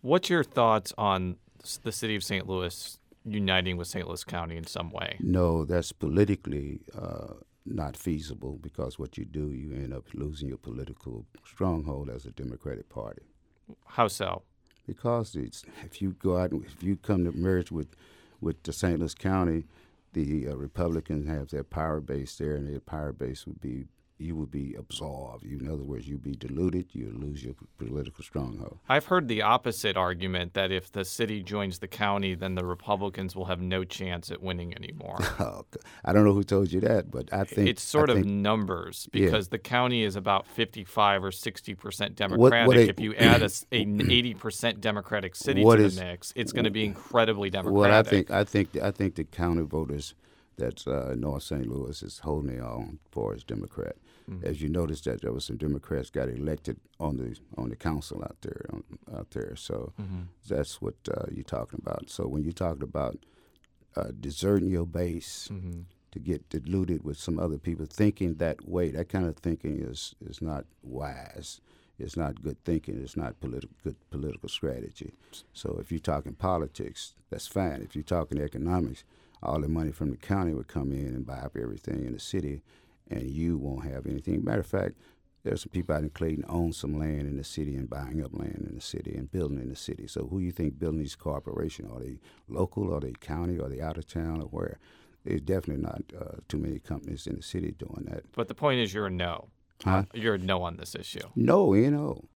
What's your thoughts on the city of St. Louis uniting with St. Louis County in some way? No, that's politically not feasible because what you do, you end up losing your political stronghold as a Democratic Party. How so? Because if you go out, if you come to merge with the St. Louis County, the Republicans have their power base there, and their power base you would be absolved. In other words, you'd be diluted, you lose your political stronghold. I've heard the opposite argument that if the city joins the county, then the Republicans will have no chance at winning anymore. I don't know who told you that, but I think it's sort of numbers because the county is about 55 or 60% Democratic. If you add an 80% Democratic city to the mix, it's going to be incredibly Democratic. Well, I think the county voters that's North St. Louis is holding their own for as Democrat. Mm-hmm. As you notice that there was some Democrats got elected on the council out there. So that's what you're talking about. So when you're talking about deserting your base to get diluted with some other people thinking that way, that kind of thinking is not wise. It's not good thinking. It's not good political strategy. So if you're talking politics, that's fine. If you're talking economics, all the money from the county would come in and buy up everything in the city, and you won't have anything. Matter of fact, there's some people out in Clayton own some land in the city and buying up land in the city and building in the city. So who you think building these corporations? Are they local? Are they county? Are they out of town? Or where? There's definitely not too many companies in the city doing that. But the point is you're a no. Huh? You're a no on this issue. No,